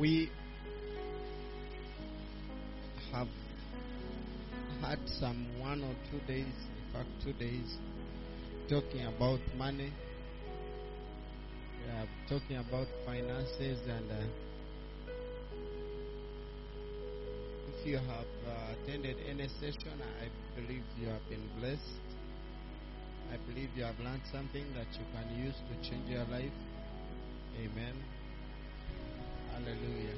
We have had some 1 or 2 days, in fact 2 days, talking about money. We are talking about finances, and if you have attended any session, I believe you have been blessed. I believe you have learned something that you can use to change your life. Amen. Hallelujah.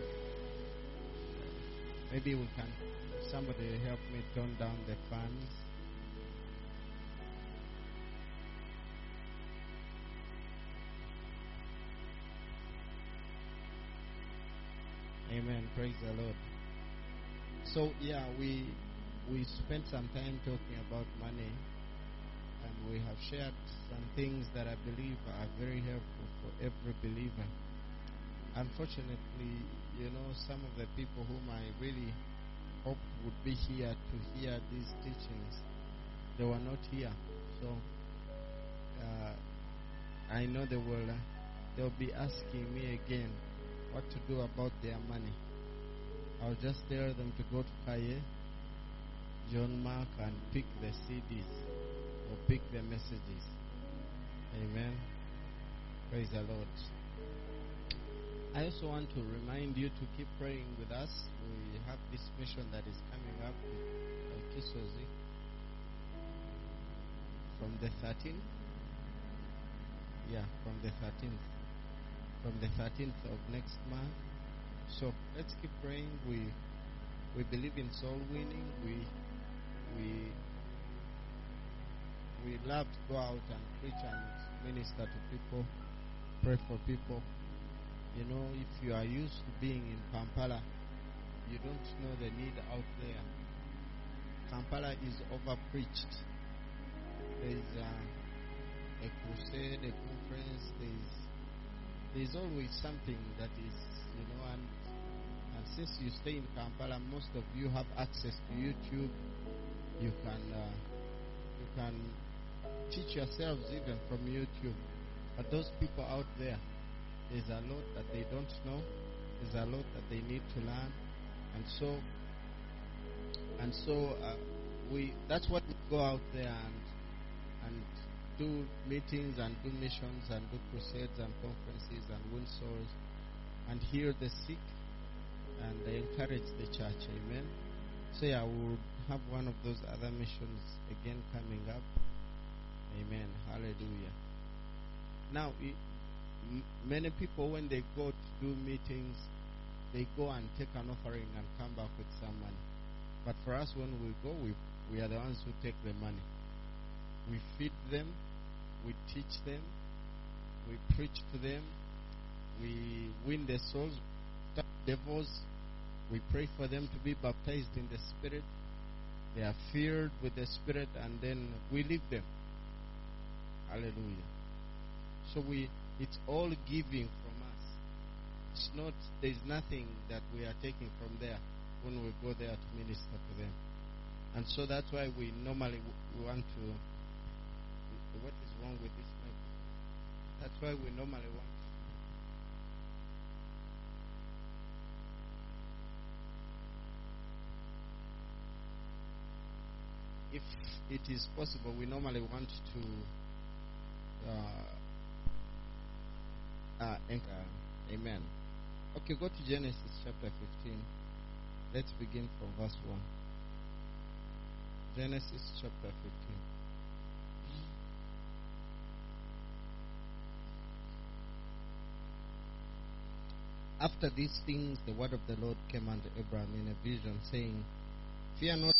Maybe we can, somebody help me turn down the fans. Amen. Praise the Lord. So yeah, we spent some time talking about money, and we have shared some things that I believe are very helpful for every believer. Unfortunately, some of the people whom I really hoped would be here to hear these teachings, they were not here. So I know they'll be asking me again what to do about their money. I'll just tell them to go to Kaye, John Mark, and pick the CDs or pick the messages. Amen. Praise the Lord. I also want to remind you to keep praying with us. We have this mission that is coming up with Kisozi from the 13th. Yeah, from the 13th. From the 13th of next month. So let's keep praying. We believe in soul winning. We love to go out and preach and minister to people, pray for people. If you are used to being in Kampala, you don't know the need out there. Kampala is over-preached. There's a crusade, a conference. There's always something that is, and since you stay in Kampala, most of you have access to YouTube. You can teach yourselves even from YouTube. But those people out there, there's a lot that they don't know. There's a lot that they need to learn, and so that's what we go out there and do meetings and do missions and do crusades and conferences and win souls and heal the sick and encourage the church. Amen. So yeah, we'll have one of those other missions again coming up. Amen. Hallelujah. Now, many people, when they go to do meetings, they go and take an offering and come back with some money. But for us, when we go, we are the ones who take the money. We feed them, we teach them, we preach to them, we win their souls, stop devils, we pray for them to be baptized in the Spirit. They are filled with the Spirit, and then we leave them. Hallelujah. So it's all giving from us. There's nothing that we are taking from there when we go there to minister to them. And so that's why we normally want to. What is wrong with this mic? That's why we normally want. If it is possible, we normally want to. Amen. Okay, go to Genesis chapter 15. Let's begin from verse 1. Genesis chapter 15. After these things, the word of the Lord came unto Abraham in a vision, saying, Fear not,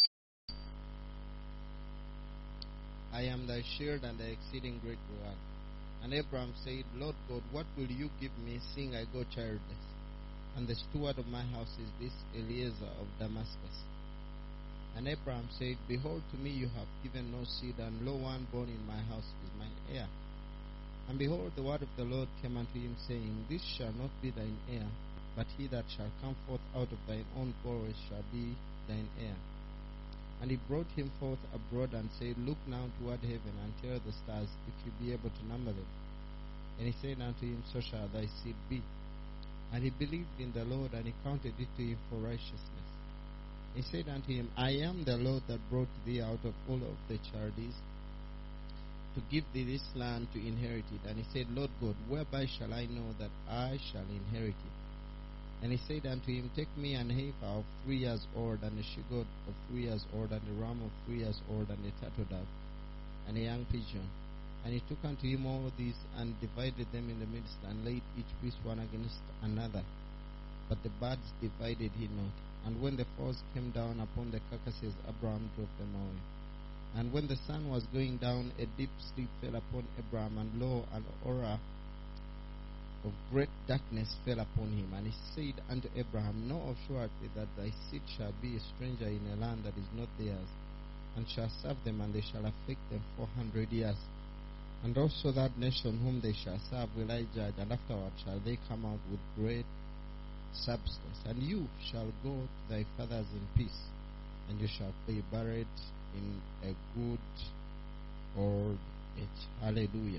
I am thy shield and thy exceeding great reward. And Abraham said, Lord God, what will you give me, seeing I go childless? And the steward of my house is this Eliezer of Damascus. And Abraham said, Behold, to me you have given no seed, and lo, one born in my house is my heir. And behold, the word of the Lord came unto him, saying, This shall not be thine heir, but he that shall come forth out of thine own bowels shall be thine heir. And he brought him forth abroad and said, Look now toward heaven and tell the stars, if you be able to number them. And he said unto him, So shall thy seed be. And he believed in the Lord, and he counted it to him for righteousness. He said unto him, I am the Lord that brought thee out of all of the Chaldees, to give thee this land to inherit it. And he said, Lord God, whereby shall I know that I shall inherit it? And he said unto him, take me an heifer of 3 years old, and a she-goat of 3 years old, and a ram of 3 years old, and a turtle dove, and a young pigeon. And he took unto him all these, and divided them in the midst, and laid each piece one against another. But the birds divided he not. And when the fowls came down upon the carcasses, Abraham drove them away. And when the sun was going down, a deep sleep fell upon Abraham, and lo, an aura of great darkness fell upon him. And he said unto Abraham, know of surety that thy seed shall be a stranger in a land that is not theirs, and shall serve them, and they shall afflict them 400 years. And also that nation whom they shall serve will I judge, and afterward shall they come out with great substance. And you shall go to thy fathers in peace, and you shall be buried in a good old age. Hallelujah.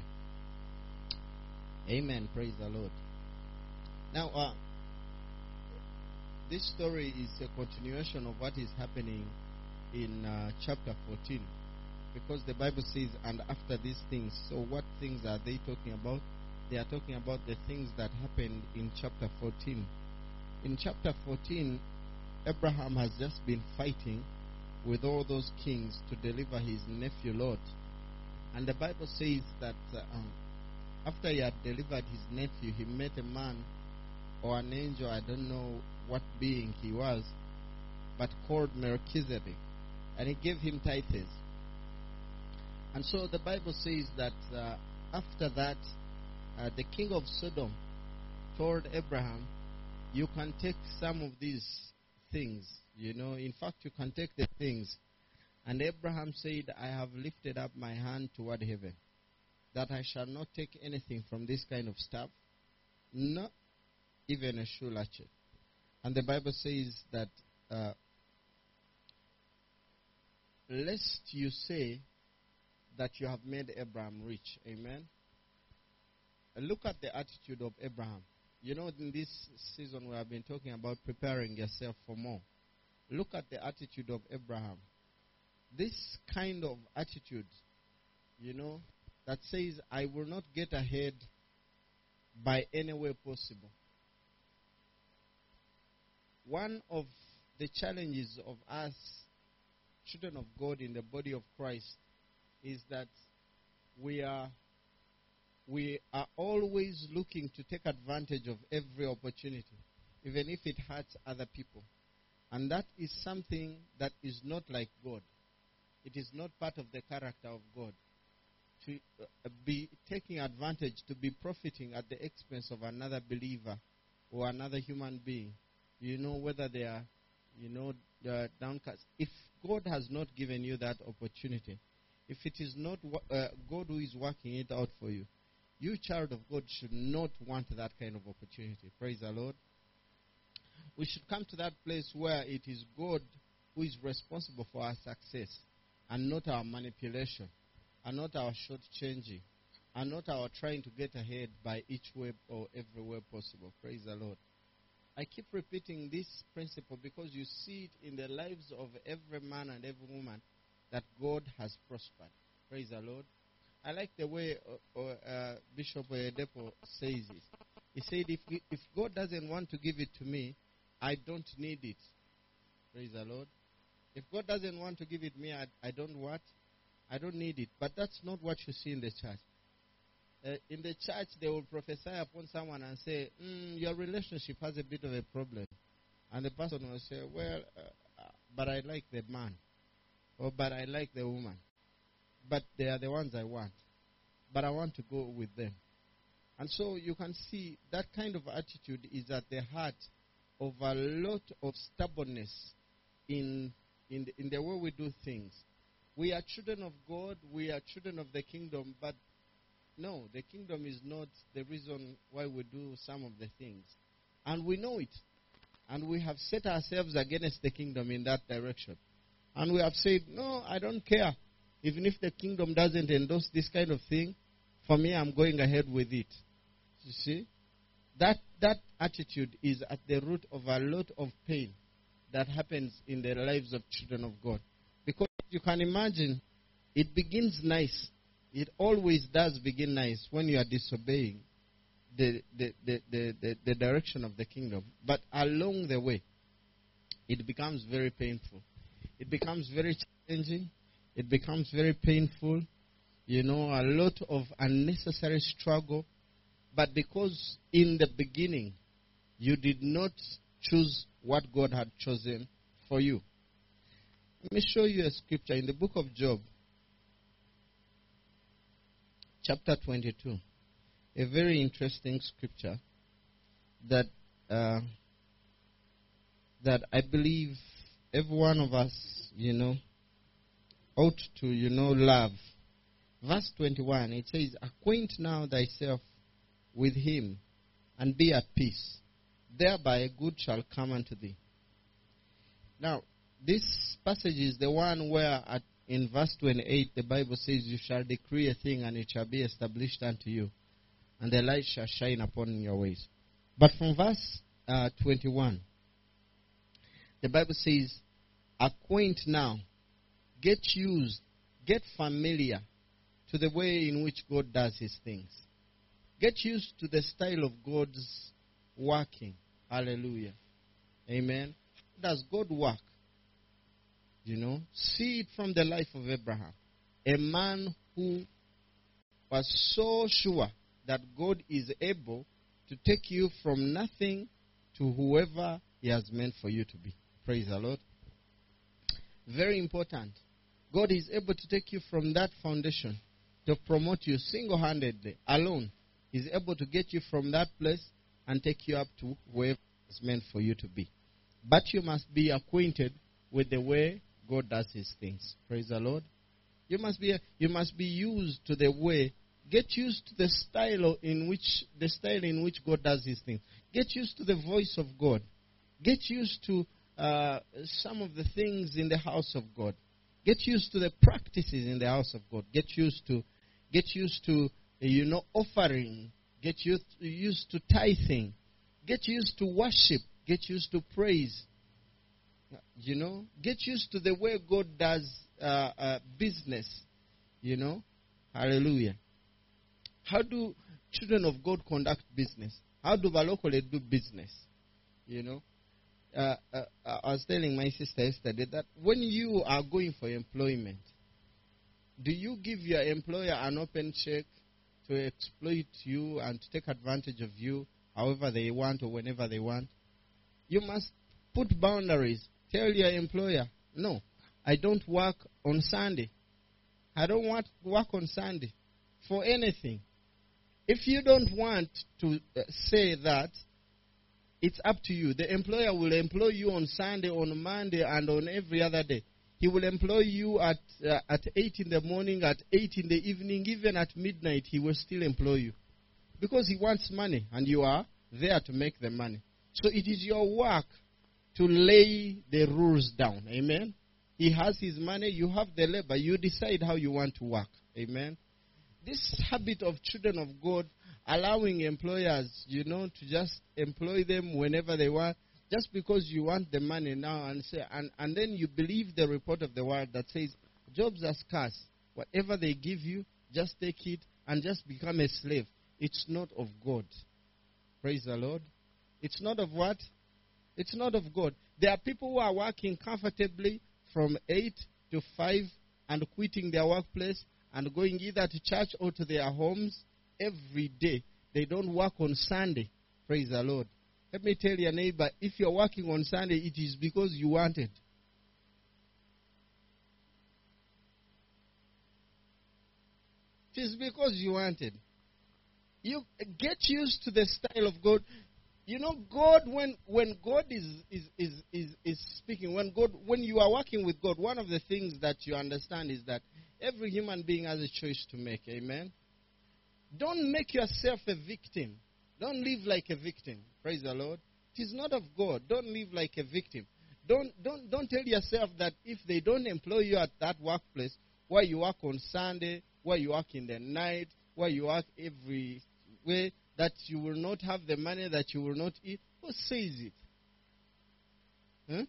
Amen. Praise the Lord. Now, this story is a continuation of what is happening in chapter 14. Because the Bible says, and after these things. So what things are they talking about? They are talking about the things that happened in chapter 14. In chapter 14, Abraham has just been fighting with all those kings to deliver his nephew Lot. And the Bible says that after he had delivered his nephew, he met a man or an angel, I don't know what being he was, but called Melchizedek. And he gave him tithes. And so the Bible says that after that, the king of Sodom told Abraham, you can take some of these things. In fact, you can take the things. And Abraham said, I have lifted up my hand toward heaven, that I shall not take anything from this kind of stuff, not even a shoe latchet. And the Bible says that, lest you say that you have made Abraham rich. Amen. Look at the attitude of Abraham. In this season we have been talking about preparing yourself for more. Look at the attitude of Abraham. This kind of attitude, that says, I will not get ahead by any way possible. One of the challenges of us, children of God in the body of Christ, is that we are always looking to take advantage of every opportunity, even if it hurts other people. And that is something that is not like God. It is not part of the character of God. To be taking advantage, to be profiting at the expense of another believer or another human being, whether they are, downcast. If God has not given you that opportunity, if it is not God who is working it out for you, you, child of God, should not want that kind of opportunity. Praise the Lord. We should come to that place where it is God who is responsible for our success, and not our manipulation, and not our short-changing, and not our trying to get ahead by each way or every way possible. Praise the Lord. I keep repeating this principle because you see it in the lives of every man and every woman that God has prospered. Praise the Lord. I like the way Bishop Oyedepo says it. He said, if God doesn't want to give it to me, I don't need it. Praise the Lord. If God doesn't want to give it me, I don't what? I don't need it. But that's not what you see in the church. In the church, they will prophesy upon someone and say, your relationship has a bit of a problem. And the person will say, well, but I like the man. Or, but I like the woman. But they are the ones I want. But I want to go with them. And so you can see that kind of attitude is at the heart of a lot of stubbornness in the way we do things. We are children of God. We are children of the kingdom. But no, the kingdom is not the reason why we do some of the things. And we know it. And we have set ourselves against the kingdom in that direction. And we have said, no, I don't care. Even if the kingdom doesn't endorse this kind of thing, for me, I'm going ahead with it. You see? That attitude is at the root of a lot of pain that happens in the lives of children of God. Because you can imagine, it begins nice. It always does begin nice when you are disobeying the direction of the kingdom. But along the way, it becomes very painful. It becomes very challenging. It becomes very painful. A lot of unnecessary struggle. But because in the beginning, you did not choose what God had chosen for you. Let me show you a scripture in the book of Job, chapter 22. A very interesting scripture that I believe every one of us, ought to, love. Verse 21, it says, "Acquaint now thyself with him, and be at peace. Thereby good shall come unto thee." Now, this passage is the one where in verse 28, the Bible says, "You shall decree a thing, and it shall be established unto you, and the light shall shine upon your ways." But from verse 21, the Bible says, "Acquaint now, get used, get familiar to the way in which God does his things. Get used to the style of God's working." Hallelujah. Amen. How does God work? See it from the life of Abraham. A man who was so sure that God is able to take you from nothing to whoever he has meant for you to be. Praise the Lord. Very important. God is able to take you from that foundation to promote you single-handedly, alone. He's able to get you from that place and take you up to wherever it's meant for you to be. But you must be acquainted with the way God does his things. Praise the Lord. You must be used to the way. Get used to the style in which God does his things. Get used to the voice of God. Get used to some of the things in the house of God. Get used to the practices in the house of God. Get used to offering. Get used to tithing. Get used to worship. Get used to praise. Get used to the way God does business. Hallelujah. How do children of God conduct business? How do Balokole do business? I was telling my sister yesterday that when you are going for employment, do you give your employer an open check to exploit you and to take advantage of you however they want or whenever they want? You must put boundaries. Tell your employer, "No, I don't work on Sunday. I don't want to work on Sunday for anything." If you don't want to say that, it's up to you. The employer will employ you on Sunday, on Monday, and on every other day. He will employ you at 8 in the morning, at 8 in the evening, even at midnight, he will still employ you. Because he wants money, and you are there to make the money. So it is your work to lay the rules down. Amen? He has his money, you have the labor. You decide how you want to work. Amen? This habit of children of God allowing employers, to just employ them whenever they want, just because you want the money now, and then you believe the report of the world that says, jobs are scarce. Whatever they give you, just take it and just become a slave. It's not of God. Praise the Lord. It's not of what? It's not of God. There are people who are working comfortably from 8 to 5 and quitting their workplace and going either to church or to their homes every day. They don't work on Sunday. Praise the Lord. Let me tell your neighbor, if you're working on Sunday, it is because you want it. It is because you wanted. You get used to the style of God. God, when God is speaking, when you are working with God, one of the things that you understand is that every human being has a choice to make. Amen? Don't make yourself a victim. Don't live like a victim. Praise the Lord. It is not of God. Don't live like a victim. Don't tell yourself that if they don't employ you at that workplace, where you work on Sunday, where you work in the night, where you work every way, that you will not have the money, that you will not eat? Who says it? Huh?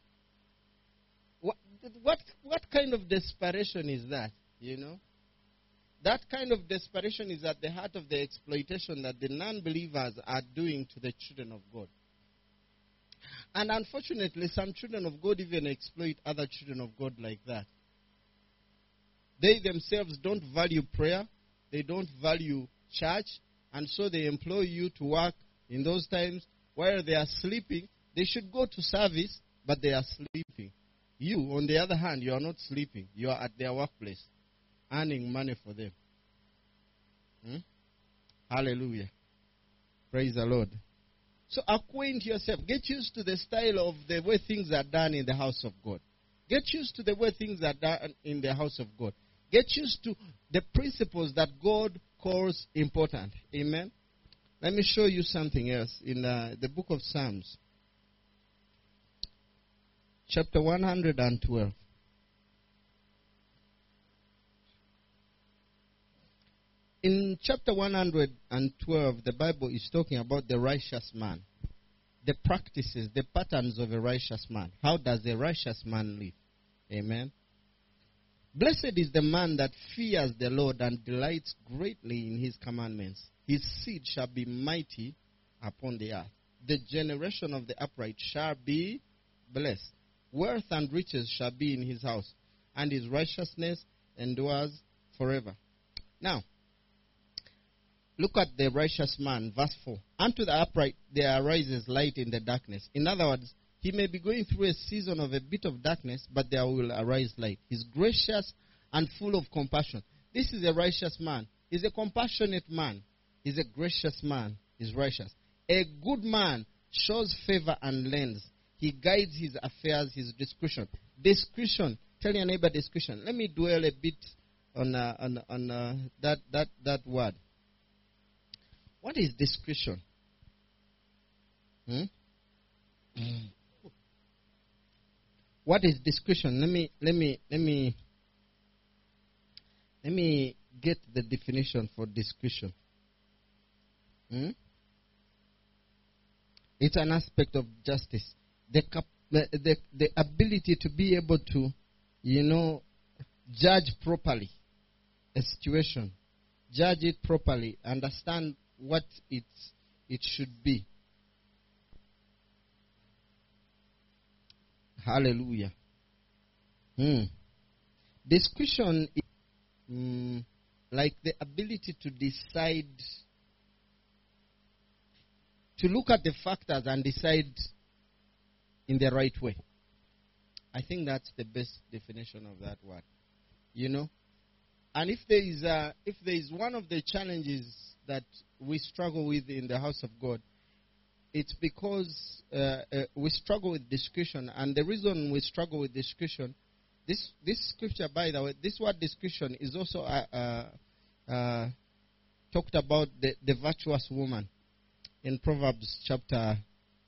What kind of desperation is that? You know? That kind of desperation is at the heart of the exploitation that the non-believers are doing to the children of God. And unfortunately, some children of God even exploit other children of God like that. They themselves don't value prayer. They don't value church. And so they employ you to work in those times while they are sleeping. They should go to service, but they are sleeping. You, on the other hand, you are not sleeping. You are at their workplace, earning money for them. Hallelujah. Praise the Lord. So acquaint yourself. Get used to the style of the way things are done in the house of God. Get used to the way things are done in the house of God. Get used to the principles that God calls important. Amen. Let me show you something else in the book of Psalms. Chapter 112. In chapter 112, the Bible is talking about the righteous man. The practices, the patterns of a righteous man. How does a righteous man live? Amen. Blessed is the man that fears the Lord and delights greatly in his commandments. His seed shall be mighty upon the earth. The generation of the upright shall be blessed. Wealth and riches shall be in his house, and his righteousness endures forever. Now, look at the righteous man, verse 4. Unto the upright there arises light in the darkness. In other words, he may be going through a season of a bit of darkness, but there will arise light. He's gracious and full of compassion. This is a righteous man. He's a compassionate man. He's a gracious man. He's righteous. A good man shows favor and lends. He guides his affairs, his discretion. Discretion. Tell your neighbor discretion. Let me dwell a bit on that word. What is discretion? What is discretion? Let me get the definition for discretion. It's an aspect of justice. The ability to be able to, judge properly a situation, judge it properly, understand what it should be. Hallelujah. Discretion is like the ability to decide, to look at the factors and decide in the right way. I think that's the best definition of that word. And if there is one of the challenges that we struggle with in the house of God, it's because we struggle with discretion. And the reason we struggle with discretion, this scripture, by the way, this word discretion is also talked about the virtuous woman in Proverbs chapter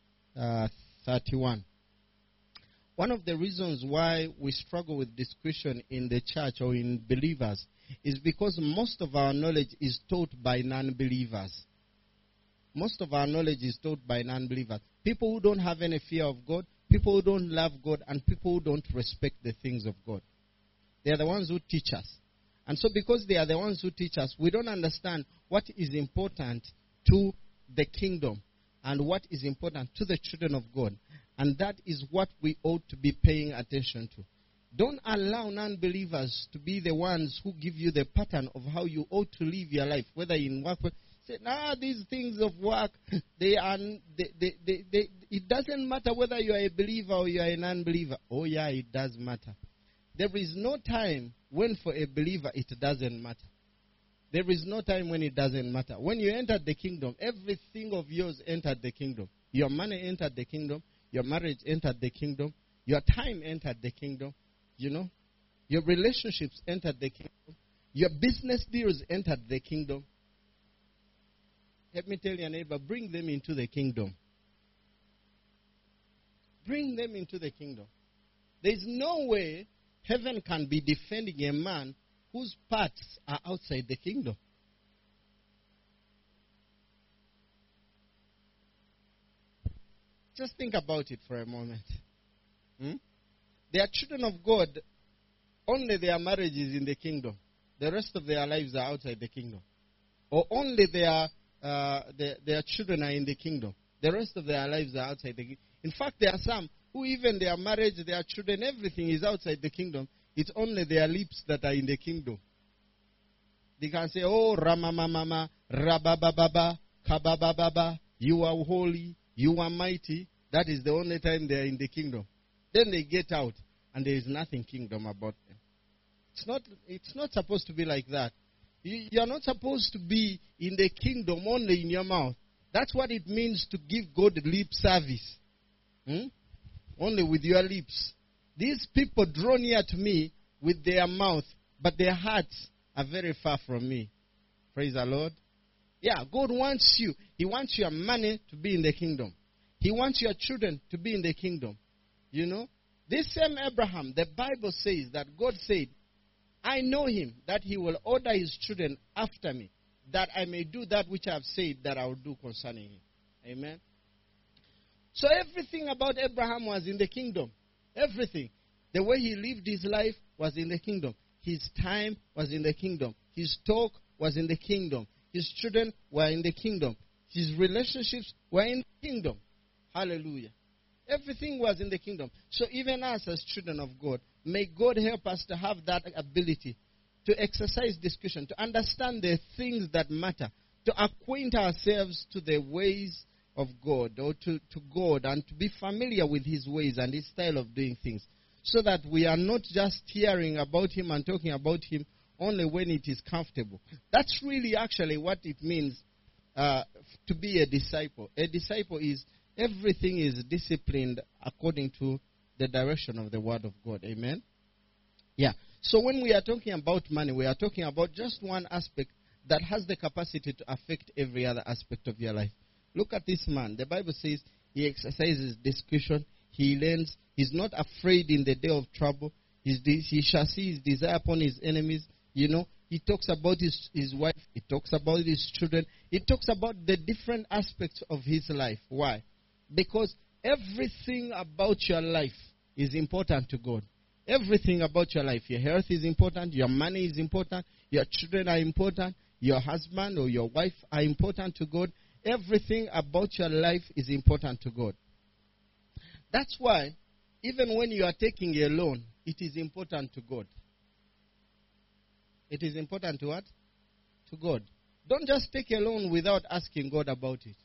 31. One of the reasons why we struggle with discretion in the church or in believers is because most of our knowledge is taught by non-believers. Most of our knowledge is taught by non-believers. People who don't have any fear of God, people who don't love God, and people who don't respect the things of God. They are the ones who teach us. And so because they are the ones who teach us, we don't understand what is important to the kingdom and what is important to the children of God. And that is what we ought to be paying attention to. Don't allow non-believers to be the ones who give you the pattern of how you ought to live your life, whether in work. Say, these things of work, it doesn't matter whether you are a believer or you are a non-believer. Oh yeah, it does matter. There is no time when for a believer it doesn't matter. There is no time when it doesn't matter. When you entered the kingdom, everything of yours entered the kingdom. Your money entered the kingdom. Your marriage entered the kingdom. Your time entered the kingdom. Your relationships entered the kingdom. Your business deals entered the kingdom. Let me tell your neighbor, bring them into the kingdom. Bring them into the kingdom. There is no way heaven can be defending a man whose parts are outside the kingdom. Just think about it for a moment. They are children of God. Only their marriage is in the kingdom. The rest of their lives are outside the kingdom. Or only their children are in the kingdom. The rest of their lives are outside the kingdom. In fact, there are some who even their marriage, their children, everything is outside the kingdom. It's only their lips that are in the kingdom. They can say, oh, Ramamamama, Rabababa, Kabababa, you are holy, you are mighty. That is the only time they are in the kingdom. Then they get out, and there is nothing kingdom about them. It's not supposed to be like that. You are not supposed to be in the kingdom only in your mouth. That's what it means to give God lip service. Only with your lips. These people draw near to me with their mouth, but their hearts are very far from me. Praise the Lord. Yeah, God wants you. He wants your money to be in the kingdom. He wants your children to be in the kingdom. You know, this same Abraham, the Bible says that God said, I know him, that he will order his children after me, that I may do that which I have said that I will do concerning him. Amen. So everything about Abraham was in the kingdom. Everything. The way he lived his life was in the kingdom. His time was in the kingdom. His talk was in the kingdom. His children were in the kingdom. His relationships were in the kingdom. Hallelujah. Everything was in the kingdom. So even us as children of God, may God help us to have that ability to exercise discretion, to understand the things that matter, to acquaint ourselves to the ways of God, or to God, and to be familiar with his ways and his style of doing things, so that we are not just hearing about him and talking about him only when it is comfortable. That's really actually what it means to be a disciple. A disciple is everything is disciplined according to the direction of the word of God. Amen? Yeah. So when we are talking about money, we are talking about just one aspect that has the capacity to affect every other aspect of your life. Look at this man. The Bible says he exercises discretion. He learns. He's not afraid in the day of trouble. He shall see his desire upon his enemies. You know, he talks about his wife. He talks about his children. He talks about the different aspects of his life. Why? Because everything about your life is important to God. Everything about your life. Your health is important. Your money is important. Your children are important. Your husband or your wife are important to God. Everything about your life is important to God. That's why, even when you are taking a loan, it is important to God. It is important to what? To God. Don't just take a loan without asking God about it.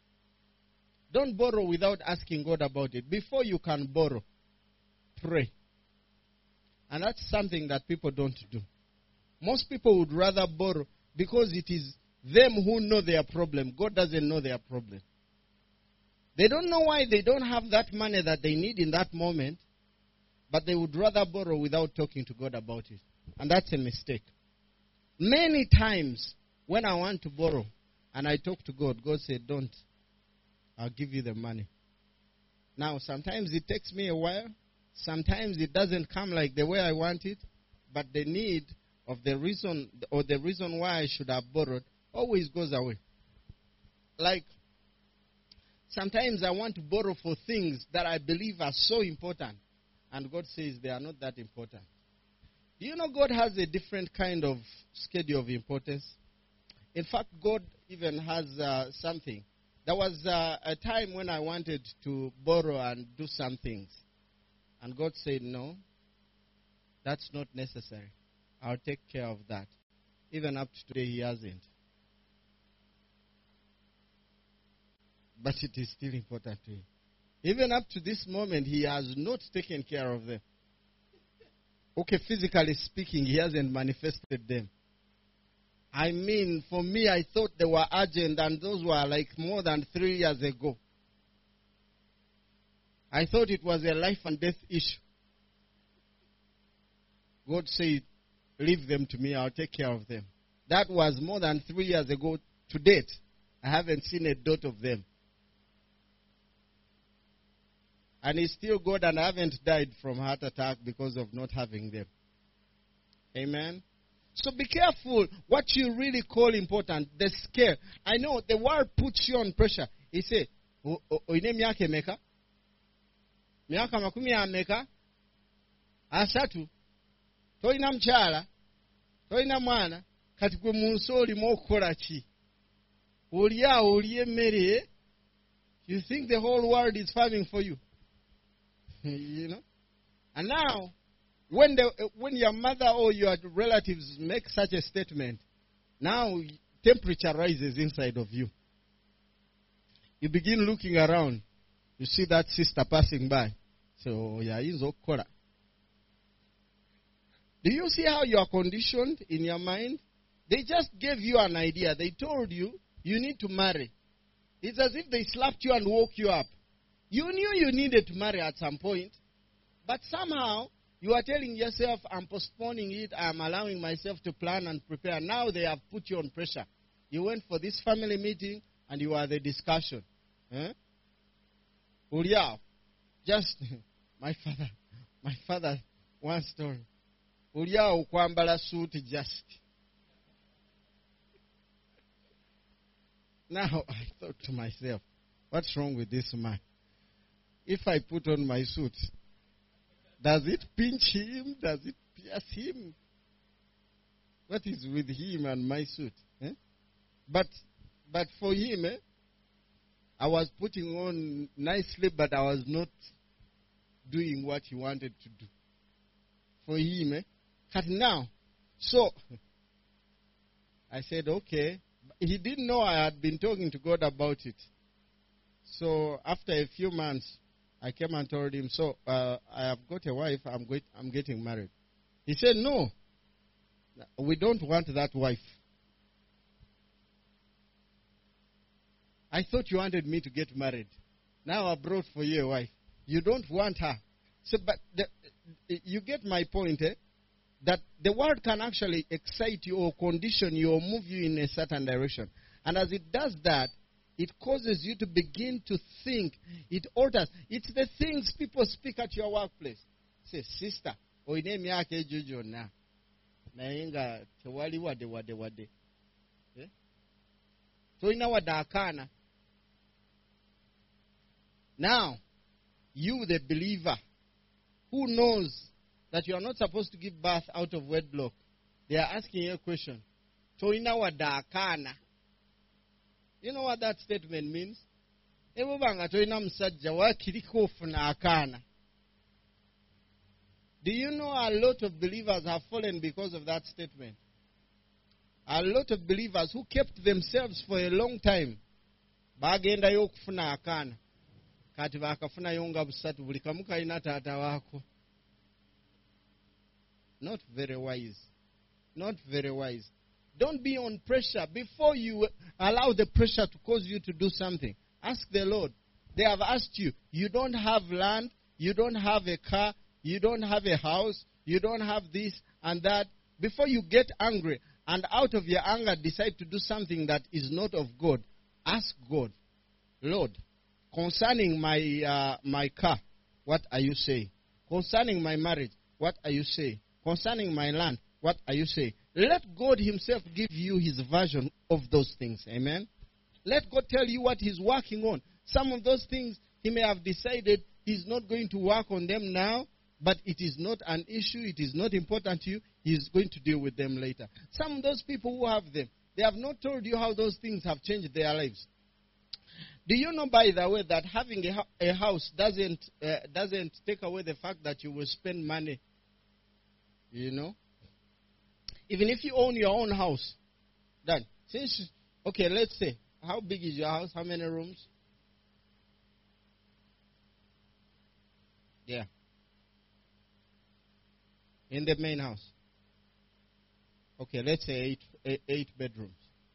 Don't borrow without asking God about it. Before you can borrow, pray. And that's something that people don't do. Most people would rather borrow because it is them who know their problem. God doesn't know their problem. They don't know why they don't have that money that they need in that moment, but they would rather borrow without talking to God about it. And that's a mistake. Many times when I want to borrow and I talk to God, God said, don't. I'll give you the money. Now, sometimes it takes me a while. Sometimes it doesn't come like the way I want it. But the need of the reason, or the reason why I should have borrowed, always goes away. Like, sometimes I want to borrow for things that I believe are so important. And God says they are not that important. Do you know God has a different kind of schedule of importance? In fact, God even has something. There was a time when I wanted to borrow and do some things. And God said, no, that's not necessary. I'll take care of that. Even up to today, he hasn't. But it is still important to him. Even up to this moment, he has not taken care of them. Okay, physically speaking, he hasn't manifested them. I mean, for me, I thought they were urgent, and those were like more than 3 years ago. I thought it was a life and death issue. God said, leave them to me, I'll take care of them. That was more than 3 years ago. To date, I haven't seen a dot of them. And it's still good, and I haven't died from heart attack because of not having them. Amen? So be careful what you really call important, the scale. I know the world puts you on pressure. He said, Oyine myaka emeka? Myaka 40 3. Tolina mukyala, tolina mwana, kati gwe mu nsi olimu okukola ki? Oli awo oli emmere. You think the whole world is farming for you? You know? And now, when your mother or your relatives make such a statement, now temperature rises inside of you. You begin looking around. You see that sister passing by. So, yeah, he's okora. Do you see how you are conditioned in your mind? They just gave you an idea. They told you, you need to marry. It's as if they slapped you and woke you up. You knew you needed to marry at some point. But somehow, you are telling yourself, I'm postponing it, I'm allowing myself to plan and prepare. Now they have put you on pressure. You went for this family meeting, and you are the discussion. Uriah, just, my father, one story. Uriah ukwambala suit just. Now, I thought to myself, what's wrong with this man? If I put on my suit, does it pinch him? Does it pierce him? What is with him and my suit? But for him, I was putting on nicely, but I was not doing what he wanted to do. For him, cut now. So, I said, okay. He didn't know I had been talking to God about it. So, after a few months, I came and told him, so, I have got a wife, I'm getting married. He said, no, we don't want that wife. I thought you wanted me to get married. Now I brought for you a wife. You don't want her. So, but you get my point, that the world can actually excite you or condition you or move you in a certain direction. And as it does that, it causes you to begin to think. It alters. It's the things people speak at your workplace. Say, sister, oyine myaka egyo gyonna naye nga tewali wadde. Tolina wadde akaana. Now, you the believer, who knows that you are not supposed to give birth out of wedlock, they are asking you a question. Tolina wadde akaana. You know what that statement means? Ebubanga tolina musajja wakiriko ofuna akaana. Do you know a lot of believers have fallen because of that statement? A lot of believers who kept themselves for a long time bagendayo okufuna akaana. Kati bakafunayo nga busatu buli kamu kalina taata waako. Not very wise. Not very wise. Don't be on pressure. Before you allow the pressure to cause you to do something, ask the Lord. They have asked you, you don't have land, you don't have a car, you don't have a house, you don't have this and that. Before you get angry and out of your anger decide to do something that is not of God, ask God, Lord, concerning my car, what are you saying? Concerning my marriage, what are you saying? Concerning my land, what are you saying? Let God himself give you his version of those things. Amen? Let God tell you what he's working on. Some of those things he may have decided he's not going to work on them now, but it is not an issue. It is not important to you. He's going to deal with them later. Some of those people who have them, they have not told you how those things have changed their lives. Do you know, by the way, that having a house doesn't take away the fact that you will spend money? You know? Even if you own your own house, then, okay, let's say, how big is your house? How many rooms? Yeah. In the main house. Okay, let's say eight bedrooms.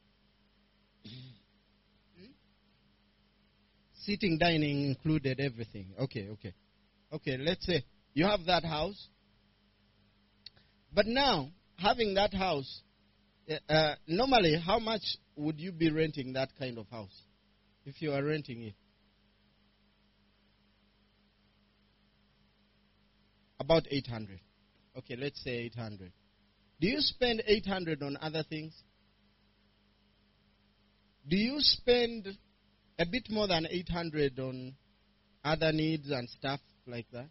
Sitting, dining included, everything. Okay, let's say you have that house. But now, having that house, normally, how much would you be renting that kind of house if you are renting it? About 800. Okay, let's say 800. Do you spend 800 on other things? Do you spend a bit more than 800 on other needs and stuff like that.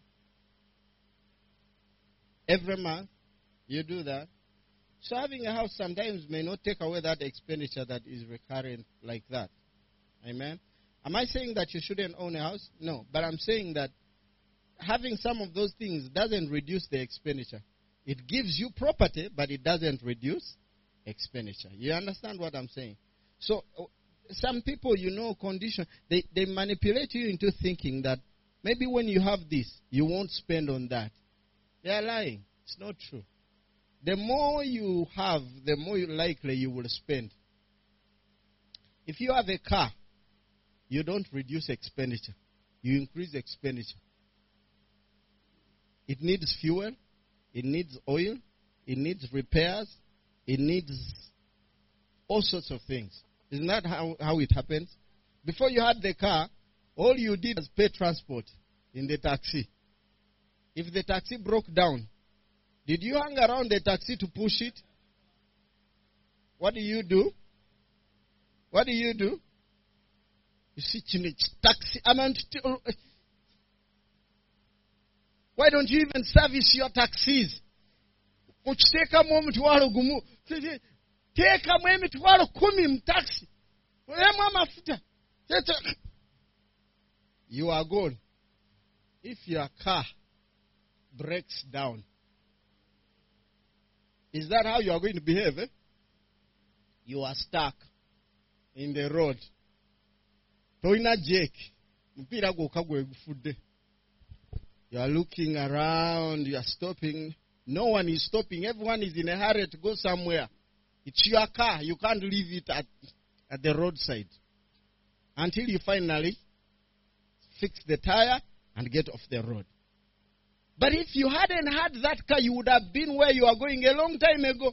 Every month, you do that. So having a house sometimes may not take away that expenditure that is recurrent like that. Amen. Am I saying that you shouldn't own a house? No. But I'm saying that having some of those things doesn't reduce the expenditure. It gives you property, but it doesn't reduce expenditure. You understand what I'm saying? So some people, condition, they manipulate you into thinking that maybe when you have this, you won't spend on that. They are lying. It's not true. The more you have, the more likely you will spend. If you have a car, you don't reduce expenditure. You increase expenditure. It needs fuel. It needs oil. It needs repairs. It needs all sorts of things. Isn't that how it happens? Before you had the car, all you did was pay transport in the taxi. If the taxi broke down, did you hang around the taxi to push it? What do you do? What do you do? You see, taxi. Why don't you even service your taxis? You are gone. If your car breaks down, is that how you are going to behave? You are stuck in the road. You are looking around, you are stopping. No one is stopping. Everyone is in a hurry to go somewhere. It's your car. You can't leave it at the roadside until you finally fix the tire and get off the road. But if you hadn't had that car, you would have been where you are going a long time ago.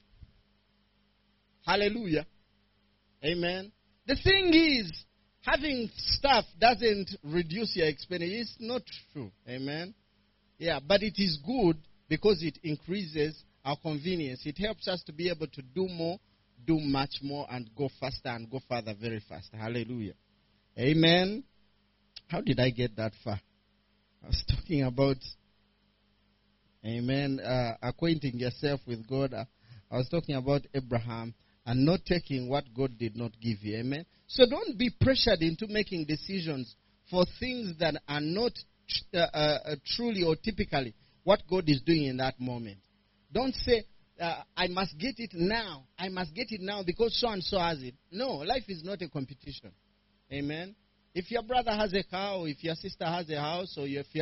Hallelujah. Amen. The thing is, having stuff doesn't reduce your expenditure. It's not true. Amen. Yeah, but it is good because it increases our convenience. It helps us to be able to do more, do much more, and go faster and go further very fast. Hallelujah. Amen. How did I get that far? I was talking about, acquainting yourself with God. I was talking about Abraham and not taking what God did not give you. Amen. So don't be pressured into making decisions for things that are not truly or typically what God is doing in that moment. Don't say, I must get it now. I must get it now because so and so has it. No, life is not a competition. Amen. If your brother has a car, or if your sister has a house, or if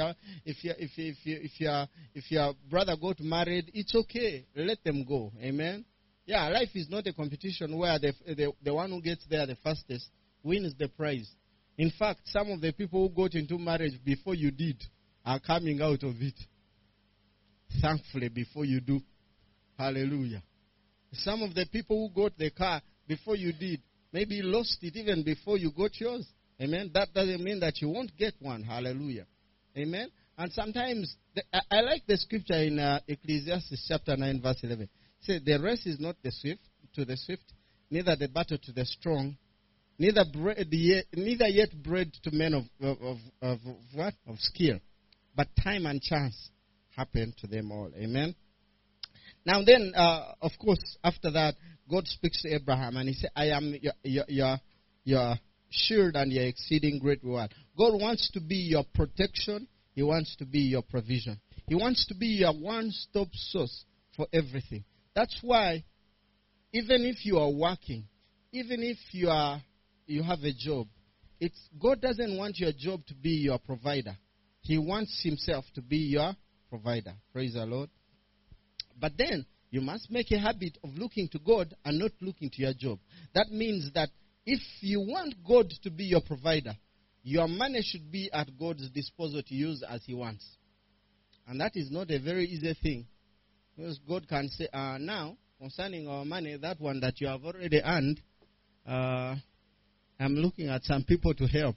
your brother got married, it's okay. Let them go. Amen. Yeah, life is not a competition where the one who gets there the fastest wins the prize. In fact, some of the people who got into marriage before you did are coming out of it. Thankfully, before you do. Hallelujah. Some of the people who got the car before you did, maybe lost it even before you got yours. Amen. That doesn't mean that you won't get one. Hallelujah. Amen. And sometimes, I like the scripture in Ecclesiastes chapter 9, verse 11. It says, the race is not to the swift, neither the battle to the strong, neither yet bread to men of skill, but time and chance happen to them all. Amen. Now then, of course, after that, God speaks to Abraham and he said, I am your shield and your exceeding great reward. God wants to be your protection. He wants to be your provision. He wants to be your one-stop source for everything. That's why, even if you are working, even if you have a job, God doesn't want your job to be your provider. He wants himself to be your provider. Praise the Lord. But then, you must make a habit of looking to God and not looking to your job. That means that if you want God to be your provider, your money should be at God's disposal to use as he wants. And that is not a very easy thing. Because God can say, now, concerning our money, that one that you have already earned, I'm looking at some people to help.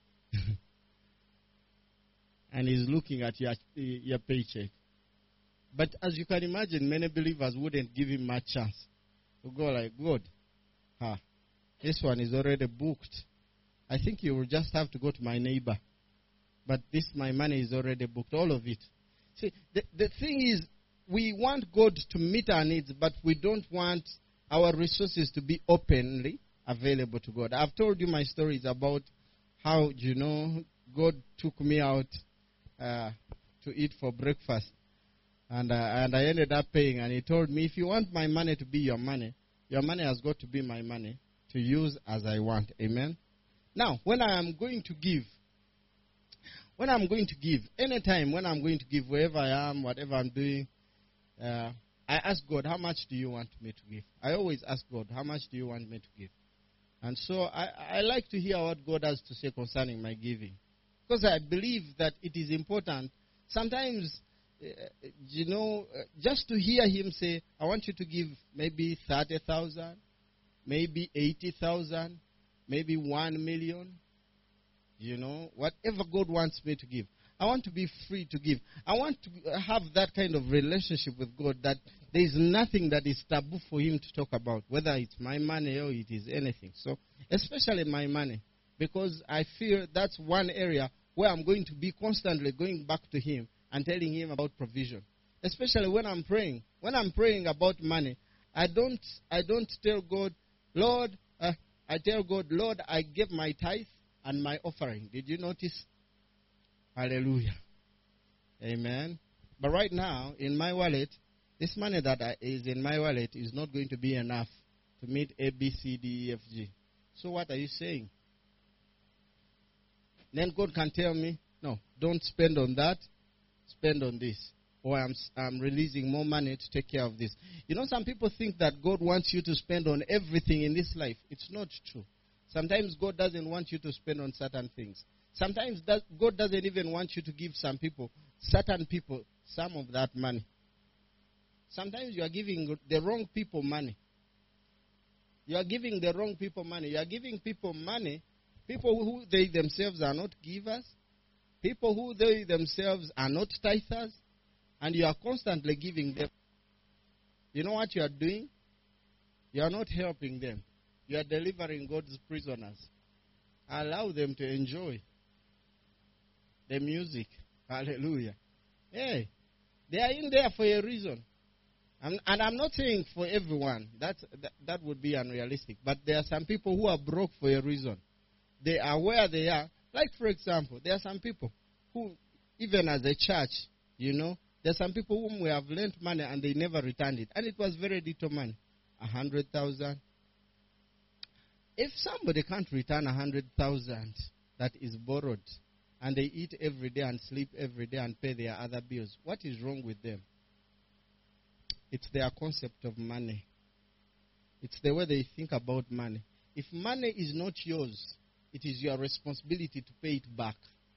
And he's looking at your paycheck. But as you can imagine, many believers wouldn't give him much chance to go like, God, this one is already booked. I think you will just have to go to my neighbor. But my money is already booked, all of it. See, the thing is, we want God to meet our needs, but we don't want our resources to be openly available to God. I've told you my stories about how, God took me out to eat for breakfast. And I ended up paying. And he told me, if you want my money to be your money has got to be my money to use as I want. Amen? Now, when I am going to give, anytime when I'm going to give, wherever I am, whatever I'm doing, I ask God, how much do you want me to give? I always ask God, how much do you want me to give? And so I like to hear what God has to say concerning my giving. Because I believe that it is important. Sometimes, just to hear him say, I want you to give maybe 30,000, maybe 80,000, maybe 1 million. Whatever God wants me to give. I want to be free to give. I want to have that kind of relationship with God that there is nothing that is taboo for him to talk about, whether it's my money or it is anything. So, especially my money, because I feel that's one area where I'm going to be constantly going back to him and telling him about provision. Especially when I'm praying. When I'm praying about money, I don't tell God, Lord, I tell God, Lord, I give my tithe and my offering. Did you notice? Hallelujah. Amen. But right now, in my wallet, this money that is in my wallet is not going to be enough to meet A, B, C, D, E, F, G. So what are you saying? Then God can tell me, no, don't spend on that, spend on this. Or I'm releasing more money to take care of this. Some people think that God wants you to spend on everything in this life. It's not true. Sometimes God doesn't want you to spend on certain things. Sometimes God doesn't even want you to give certain people, some of that money. Sometimes you are giving the wrong people money. You are giving the wrong people money. You are giving people money, people who they themselves are not givers, people who they themselves are not tithers, and you are constantly giving them. You know what you are doing? You are not helping them. You are delivering God's prisoners. Allow them to enjoy the music. Hallelujah. Hey, they are in there for a reason. And I'm not saying for everyone. That would be unrealistic. But there are some people who are broke for a reason. They are where they are. Like, for example, there are some people who, even as a church, there are some people whom we have lent money and they never returned it. And it was very little money. 100,000. If somebody can't return 100,000 that is borrowed, and they eat every day and sleep every day and pay their other bills, what is wrong with them? It's their concept of money. It's the way they think about money. If money is not yours, it is your responsibility to pay it back.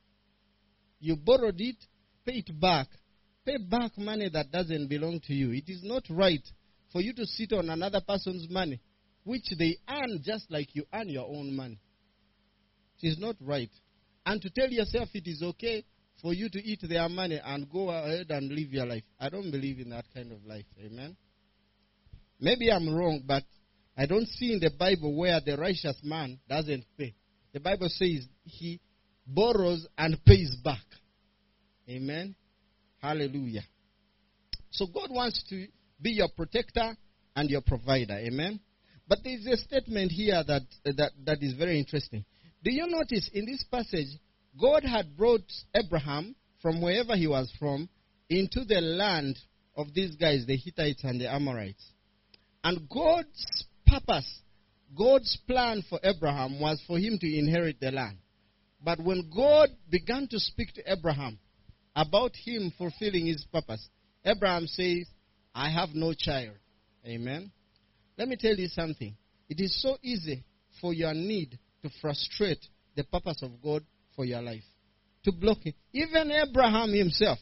You borrowed it, pay it back. Pay back money that doesn't belong to you. It is not right for you to sit on another person's money, which they earn just like you earn your own money. It is not right. And to tell yourself it is okay for you to eat their money and go ahead and live your life. I don't believe in that kind of life. Amen? Maybe I'm wrong, but I don't see in the Bible where the righteous man doesn't pay. The Bible says he borrows and pays back. Amen? Hallelujah. So God wants to be your protector and your provider. Amen? But there is a statement here that is very interesting. Do you notice in this passage, God had brought Abraham from wherever he was from into the land of these guys, the Hittites and the Amorites. And God's purpose, God's plan for Abraham was for him to inherit the land. But when God began to speak to Abraham about him fulfilling his purpose, Abraham says, I have no child. Amen. Let me tell you something. It is so easy for your need to frustrate the purpose of God for your life, to block it. Even Abraham himself,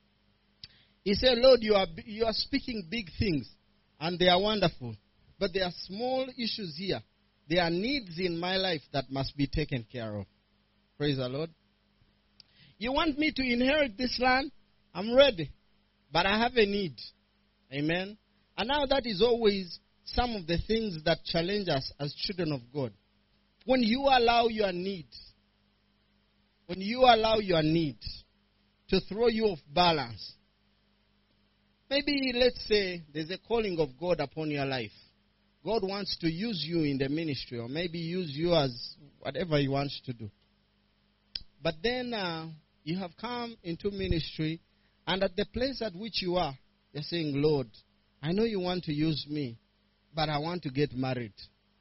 he said, Lord, you are speaking big things, and they are wonderful. But there are small issues here. There are needs in my life that must be taken care of. Praise the Lord. You want me to inherit this land? I'm ready. But I have a need. Amen. And now that is always some of the things that challenge us as children of God. when you allow your needs to throw you off balance, maybe let's say there's a calling of God upon your life. God wants to use you in the ministry, or maybe use you as whatever He wants to do. But then you have come into ministry, and at the place at which you are, you're saying, Lord, I know you want to use me, but I want to get married.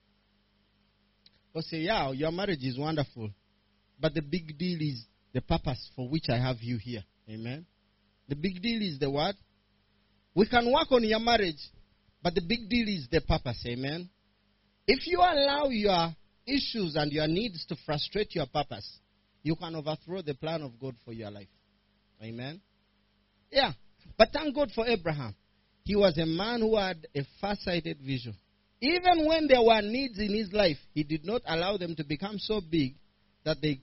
Or say, yeah, your marriage is wonderful, but the big deal is the purpose for which I have you here. Amen. The big deal is the what? We can work on your marriage, but the big deal is the purpose. Amen. If you allow your issues and your needs to frustrate your purpose, you can overthrow the plan of God for your life. Amen. Yeah. But thank God for Abraham. He was a man who had a far-sighted vision. Even when there were needs in his life, he did not allow them to become so big that they,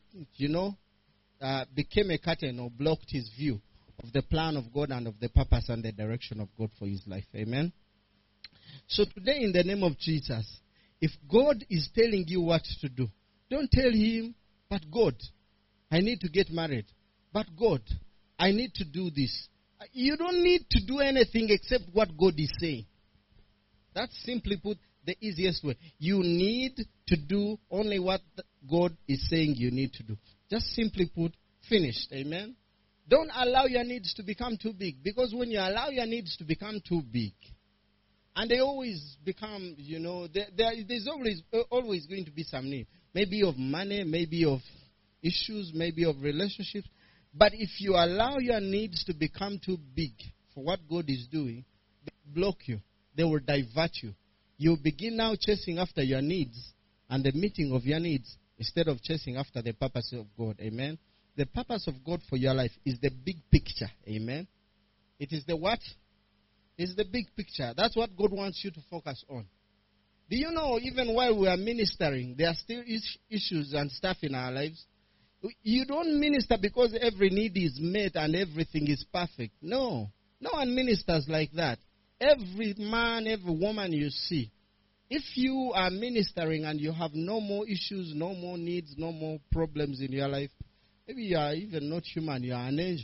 became a curtain or blocked his view of the plan of God and of the purpose and the direction of God for his life. Amen. So today, in the name of Jesus, if God is telling you what to do, don't tell Him, but God, I need to get married. But God, I need to do this. You don't need to do anything except what God is saying. That's simply put the easiest way. You need to do only what God is saying you need to do. Just simply put, finished. Amen. Don't allow your needs to become too big. Because when you allow your needs to become too big, and they always become, there's always going to be some need. Maybe of money, maybe of issues, maybe of relationships. But if you allow your needs to become too big for what God is doing, they will block you. They will divert you. You begin now chasing after your needs and the meeting of your needs instead of chasing after the purpose of God. Amen. The purpose of God for your life is the big picture. Amen. It is the what? It's the big picture. That's what God wants you to focus on. Do you know, even while we are ministering, there are still issues and stuff in our lives? You don't minister because every need is met and everything is perfect. No. No one ministers like that. Every man, every woman you see, if you are ministering and you have no more issues, no more needs, no more problems in your life, maybe you are even not human, you are an angel.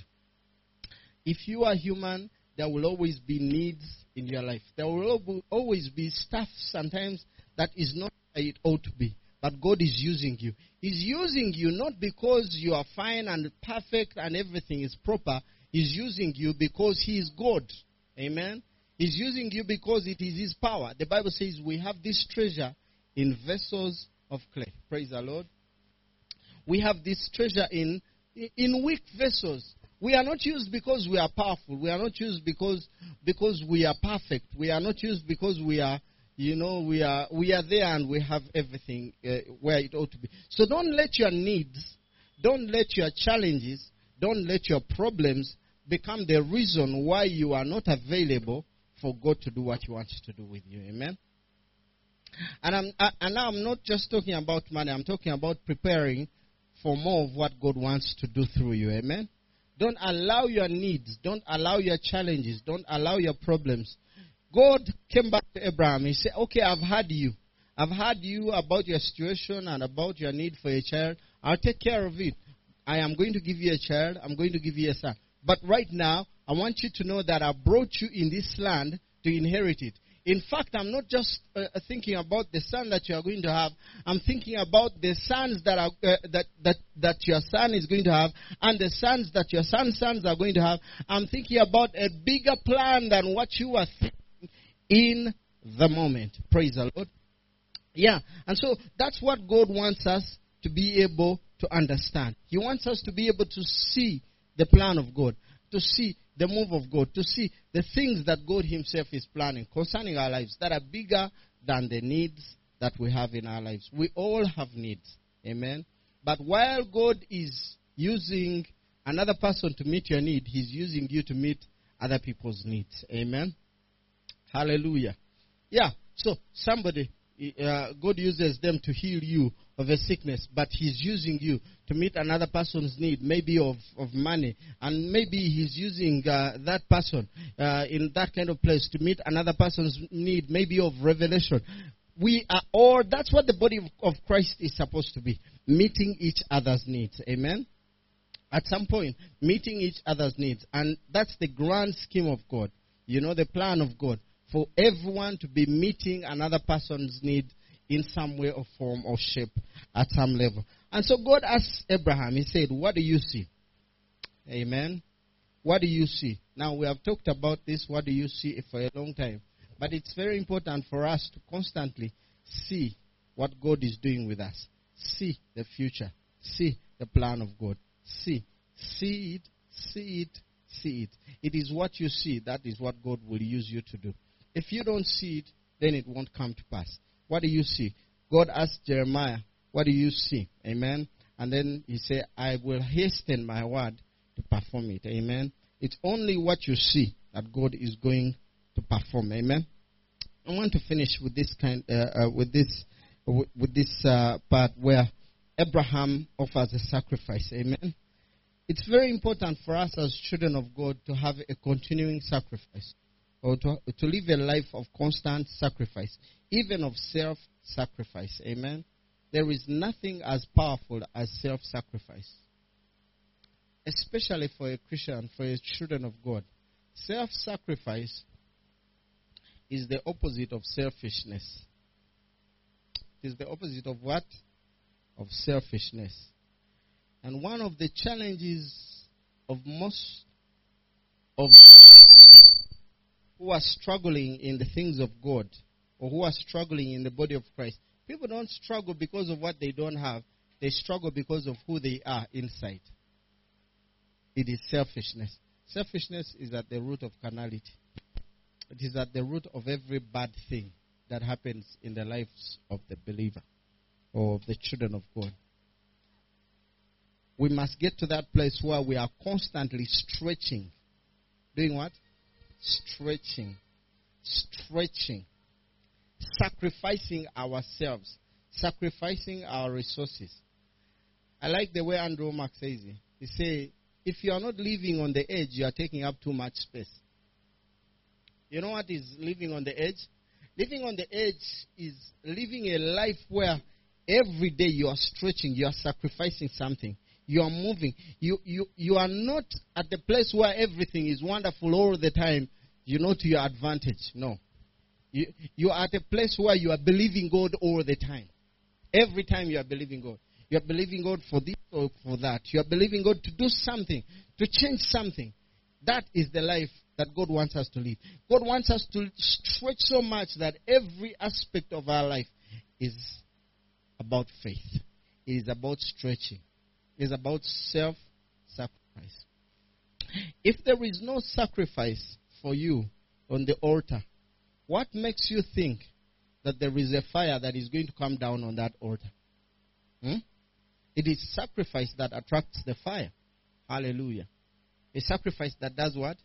If you are human, there will always be needs in your life. There will always be stuff sometimes that is not where it ought to be. But God is using you. He's using you not because you are fine and perfect and everything is proper. He's using you because He is God. Amen. He's using you because it is His power. The Bible says we have this treasure in vessels of clay. Praise the Lord. We have this treasure in weak vessels. We are not used because we are powerful. We are not used because we are perfect. We are not used because we are there and we have everything where it ought to be. So don't let your needs, don't let your challenges, don't let your problems become the reason why you are not available for God to do what He wants to do with you. Amen. And now I'm not just talking about money. I'm talking about preparing for more of what God wants to do through you. Amen. Don't allow your needs, don't allow your challenges, don't allow your problems. God came back to Abraham. He said, okay, I've heard you. I've heard you about your situation and about your need for a child. I'll take care of it. I am going to give you a child. I'm going to give you a son. But right now, I want you to know that I brought you in this land to inherit it. In fact, I'm not just thinking about the son that you are going to have. I'm thinking about the sons that your son is going to have, and the sons that your son's sons are going to have. I'm thinking about a bigger plan than what you are thinking in the moment. Praise the Lord. Yeah, and so that's what God wants us to be able to understand. He wants us to be able to see the plan of God, to see the move of God, to see the things that God Himself is planning concerning our lives that are bigger than the needs that we have in our lives. We all have needs. Amen. But while God is using another person to meet your need, He's using you to meet other people's needs. Amen. Hallelujah. Yeah, so somebody, God uses them to heal you of a sickness, but He's using you to meet another person's need, maybe of money, and maybe He's using that person in that kind of place to meet another person's need, maybe of revelation. we are all, that's what the body of Christ is supposed to be. Meeting each other's needs. Amen? At some point, meeting each other's needs. And that's the grand scheme of God. You know, the plan of God. For everyone to be meeting another person's need in some way or form or shape at some level. And so God asked Abraham, he said, what do you see? Amen? What do you see? Now, we have talked about this, what do you see, for a long time. But it's very important for us to constantly see what God is doing with us. See the future. See the plan of God. See it, see it, see it. It is what you see, that is what God will use you to do. If you don't see it, then it won't come to pass. What do you see? God asked Jeremiah, what do you see? Amen. And then he said, I will hasten my word to perform it. Amen. It's only what you see that God is going to perform. Amen. I want to finish with this part where Abraham offers a sacrifice. Amen. It's very important for us as children of God to have a continuing sacrifice, or to live a life of constant sacrifice, even of self-sacrifice. Amen. There is nothing as powerful as self-sacrifice, especially for a Christian, for a children of God. Self-sacrifice is the opposite of selfishness. It is the opposite of what? Of selfishness. And one of the challenges of most of those who are struggling in the things of God, or who are struggling in the body of Christ, people don't struggle because of what they don't have. They struggle because of who they are inside. It is selfishness. Selfishness is at the root of carnality. It is at the root of every bad thing that happens in the lives of the believer or of the children of God. We must get to that place where we are constantly stretching. Doing what? Stretching. Sacrificing ourselves. Sacrificing our resources. I like the way Andrew Mark says it. He says, if you are not living on the edge, you are taking up too much space. You know what is living on the edge? Living on the edge is living a life where every day you are stretching, you are sacrificing something. You are moving. You are not at the place where everything is wonderful all the time, to your advantage. No. You are at a place where you are believing God all the time. Every time you are believing God. You are believing God for this or for that. You are believing God to do something, to change something. That is the life that God wants us to live. God wants us to stretch so much that every aspect of our life is about faith. It is about stretching. It is about self-sacrifice. If there is no sacrifice for you on the altar, what makes you think that there is a fire that is going to come down on that altar? It is sacrifice that attracts the fire. Hallelujah. A sacrifice that does what?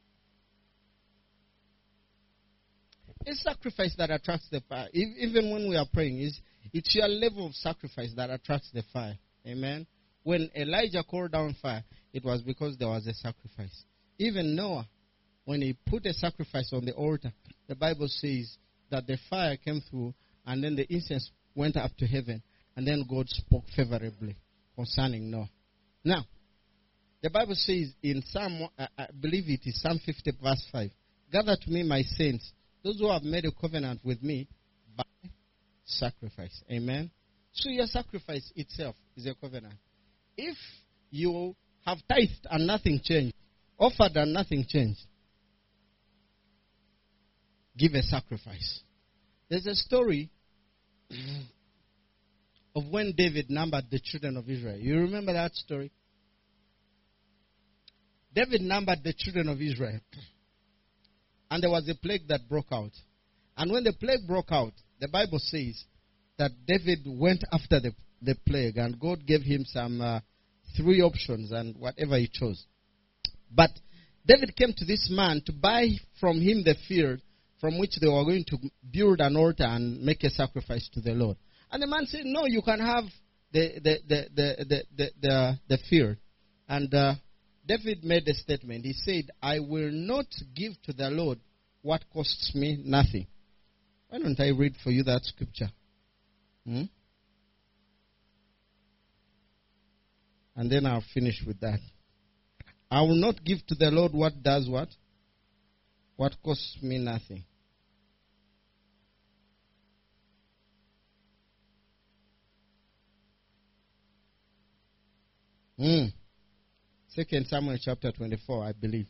A sacrifice that attracts the fire. Even when we are praying, it's your level of sacrifice that attracts the fire. Amen. When Elijah called down fire, it was because there was a sacrifice. Even Noah, when he put a sacrifice on the altar, the Bible says that the fire came through and then the incense went up to heaven, and then God spoke favorably concerning Noah. Now, the Bible says in Psalm, I believe it is Psalm 50 verse 5, gather to me my saints, those who have made a covenant with me by sacrifice. Amen. So your sacrifice itself is a covenant. If you have tithed and nothing changed, offered and nothing changed, give a sacrifice. There's a story of when David numbered the children of Israel. You remember that story? David numbered the children of Israel. And there was a plague that broke out. And when the plague broke out, the Bible says that David went after the plague, and God gave him some 3 options and whatever he chose. But David came to this man to buy from him the field from which they were going to build an altar and make a sacrifice to the Lord. And the man said, no, you can have the field. And David made a statement. He said, I will not give to the Lord what costs me nothing. Why don't I read for you that scripture? And then I'll finish with that. I will not give to the Lord what does what? What costs me nothing. Second Samuel chapter 24, I believe.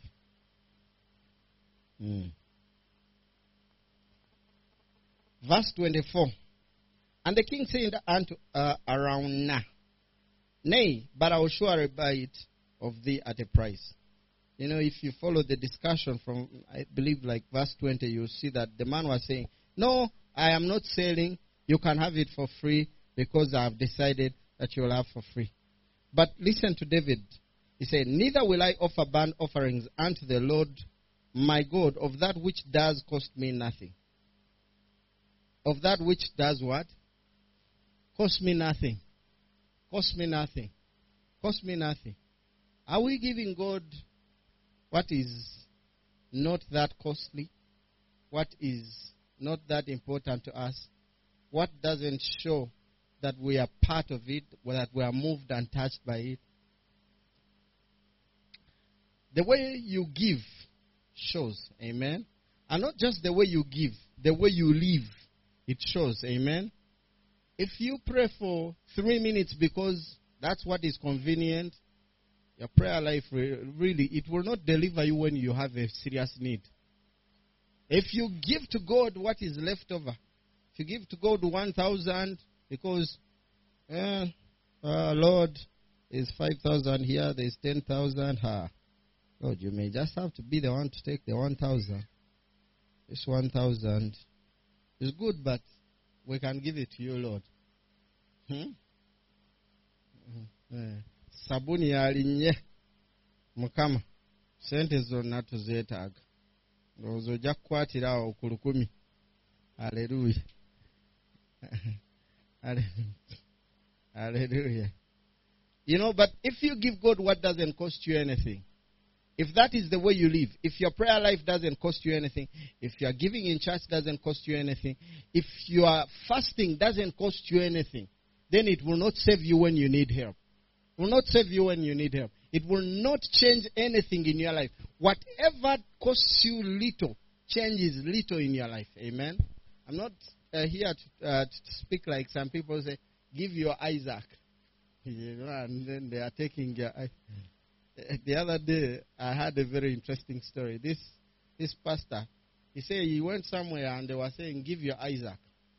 Verse 24. And the king said unto Araunah, Nay, but I will surely buy it of thee at a price. You know, if you follow the discussion from, I believe, like verse 20, you'll see that the man was saying, no, I am not selling. You can have it for free because I have decided that you will have for free. But listen to David. He said, neither will I offer burnt offerings unto the Lord my God of that which does cost me nothing. Of that which does what? Cost me nothing. Cost me nothing. Cost me nothing. Are we giving God what is not that costly? What is not that important to us? What doesn't show that we are part of it, or that we are moved and touched by it? The way you give shows, amen? And not just the way you give, the way you live, it shows, amen? If you pray for 3 minutes because that's what is convenient, your prayer life, really, it will not deliver you when you have a serious need. If you give to God what is left over, if you give to God 1,000 because, Lord, there's 5,000 here, there's 10,000, Lord, you may just have to be the one to take the 1,000. This 1,000 is good, but we can give it to you, Lord. Sabuni yalinye mukama sente zonna tuzeetaaga ndowooza ojja kukwatira awo ku 10. Haleluya. Hallelujah. You know, but if you give God what doesn't cost you anything, if that is the way you live, if your prayer life doesn't cost you anything, if your giving in church doesn't cost you anything, if your fasting doesn't cost you anything, then it will not save you when you need help. It will not save you when you need help. It will not change anything in your life. Whatever costs you little, changes little in your life. Amen? I'm not here to speak like some people say, give your Isaac. You know, and then they are taking your Isaac. The other day, I had a very interesting story. This pastor, he said he went somewhere and they were saying, give your Isaac.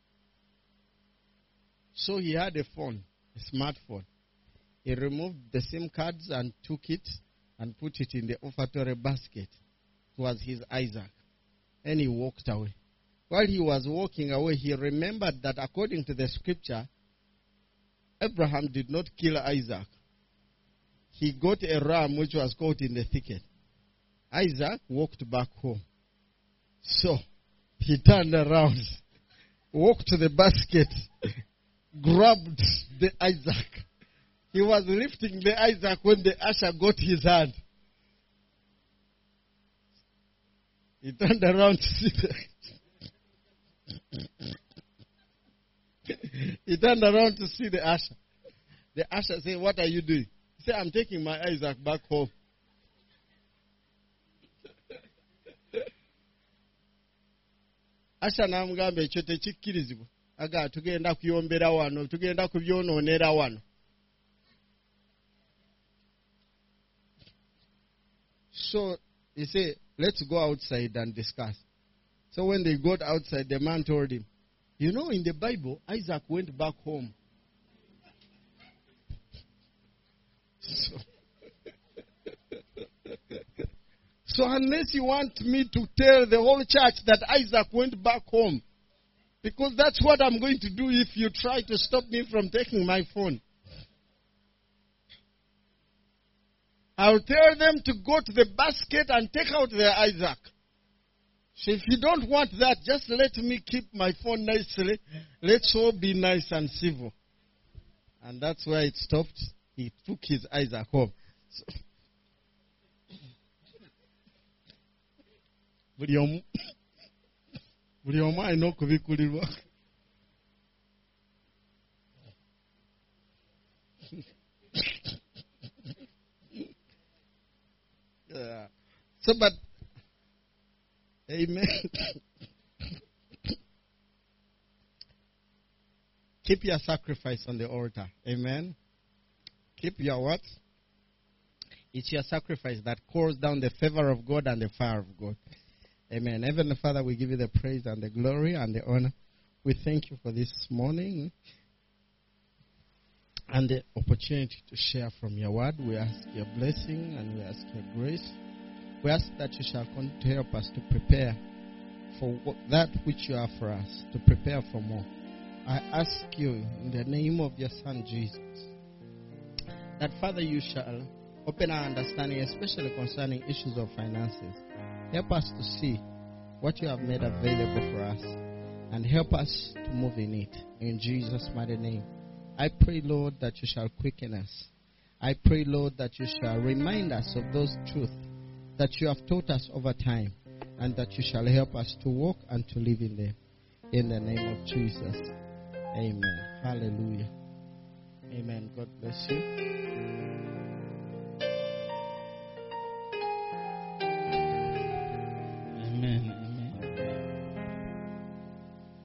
So he had a phone, a smartphone. He removed the SIM cards and took it and put it in the offertory basket. It was his Isaac. And he walked away. While he was walking away, he remembered that according to the scripture, Abraham did not kill Isaac. He got a ram which was caught in the thicket. Isaac walked back home. So, he turned around, walked to the basket, grabbed the Isaac. He was lifting the Isaac when the usher got his hand. He turned around to see He turned around to see the usher. The usher said, what are you doing? He said, I'm taking my Isaac back home. Usher namugamba ekyo tekikkirizibwa. Aga tugenda kuyombera wano, tugenda kubyonoonera wano. So he said, let's go outside and discuss. So when they got outside, the man told him, you know, in the Bible, Isaac went back home. So unless you want me to tell the whole church that Isaac went back home, because that's what I'm going to do if you try to stop me from taking my phone. I'll tell them to go to the basket and take out their Isaac. So if you don't want that, just let me keep my phone nicely. Let's all be nice and civil. And that's where it stopped. He took his Isaac home. So, buli omu alina okubikulirwa. Yeah. So, but, amen. Keep your sacrifice on the altar. Amen. Keep your what? It's your sacrifice that calls down the favor of God and the fire of God. Amen. Heavenly Father, we give you the praise and the glory and the honor. We thank you for this morning and the opportunity to share from your word. We ask your blessing and we ask your grace. We ask that you shall continue to help us to prepare for that which you have for us, to prepare for more. I ask you in the name of your Son Jesus, that Father, you shall open our understanding, especially concerning issues of finances. Help us to see what you have made available for us and help us to move in it. In Jesus' mighty name. I pray, Lord, that you shall quicken us. I pray, Lord, that you shall remind us of those truths that you have taught us over time and that you shall help us to walk and to live in them. In the name of Jesus. Amen. Hallelujah. Amen. God bless you.